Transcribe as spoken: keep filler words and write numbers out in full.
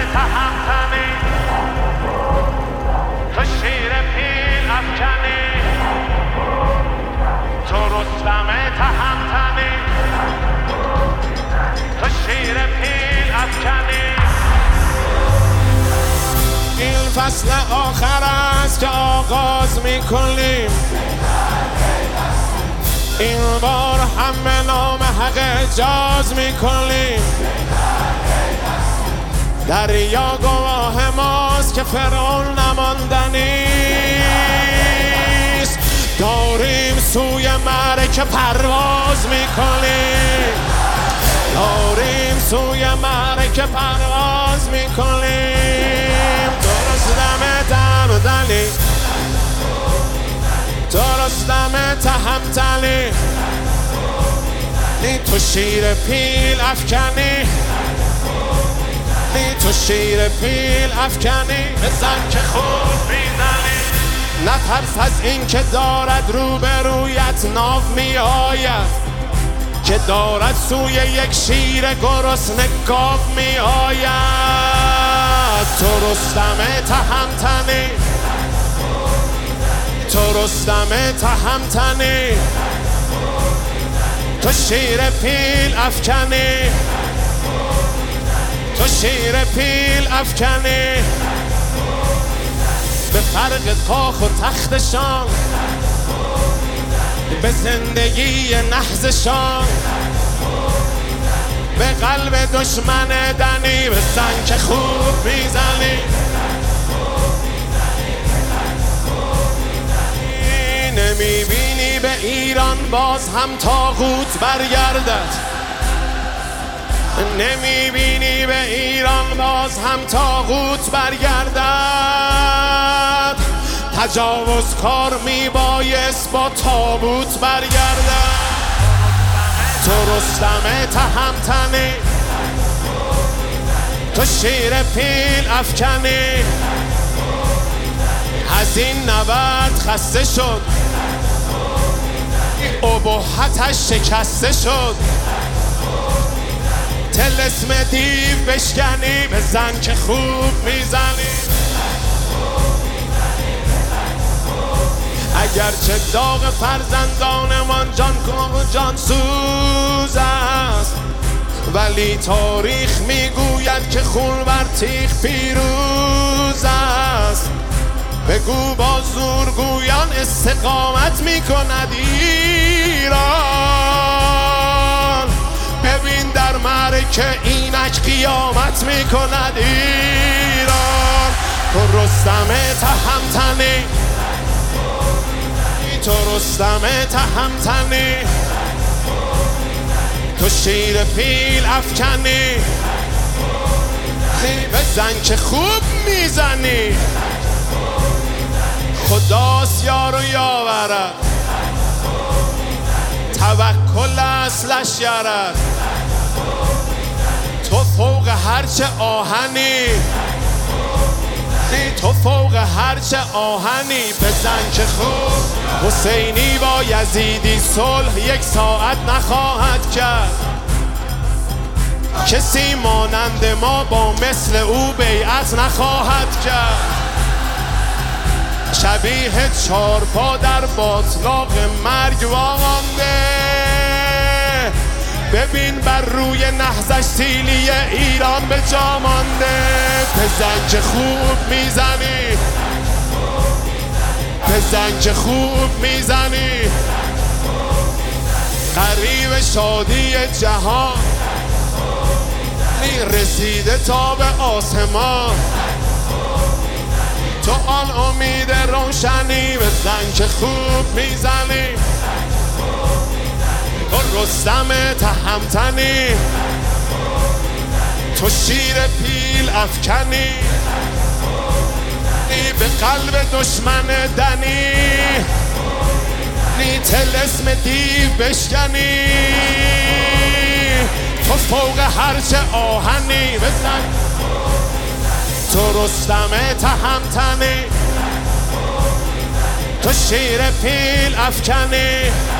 تهمتنی، تو شیر پیل افکنی، تو رستم تهمتنی، تو شیر پیل افکنی. این فصل آخر است که آغاز میکنیم، این بار هم به نام حق اجاز میکنیم. دریا گواه ماست که فرعون نماندنیست، داریم سوی معرکه پرواز میکنیم، داریم سوی معرکه پرواز میکنیم. درستم تهمتنی، درستم تهمتنی، تو شیر پیل افکنی، تو شیر پیل افکنی. بزن که خوب میزنی، نترس از این که دارد روبرویت ناو می آید، که دارد سوی یک شیر گرسنه گاو می آید. تو رستم تهمتنی، تو رستم تهمتنی، تو شیر پیل افکنی، تو شیر پیل افکنی. به فرق کاخ و تختشان، به زندگی نحزشان، به قلب دشمن دنی بزن که خوب میزنی. نمیبینی به ایران باز هم طاغوت برگردد، نمیبینی به ایران باز هم طاغوت برگردد. تجاوز کار میبایست با تابوت برگردد. تو رستم تهمتنی، تو شیر پیل افکنی. از این نبرد خسته شد، ابهتش شکسته شد، طلسم دیو بشکنی. بزن که خوب میزنی، اگرچه داغ فرزندانمان جان جان سوز است، ولی تاریخ میگوید که خون بر تیغ پیروز است. بگو با زورگویان استقامت میکند ایران، ببین در معرکه اینک قیامت میکند ایران. تو رستم تهمتنی، تو رستم تهمتنی، تو شیر پیل افکنی. بزن که خوب میزنی، خداست یار و یاورد، توکل اصلش یارد. تو فوق هرچه آهنی، تو فوق هرچه آهنی. بزن که خوب حسینی با یزیدی صلح یک ساعت نخواهد کرد، کسی مانند ما با مثل او بیعت نخواهد کرد. شبیه چارپا در باطلاق مرگ وامانده، ببین بر روی نهضش سیلی ایران به جا مانده. بزن که خوب میزنی، بزن که خوب میزنی. قریب شادی جهان رسیده تا به آسمان، تو آن امید روشنی. بزن که خوب میزنی، تو رستم تهمتنی، تو شیر پیل افکنی. به قلب دشمن دنی، طلسم دیو بشکنی. تو فوق هرچه آهنی. بزن تو رستم تهمتنی، تو شیر پیل افکنی.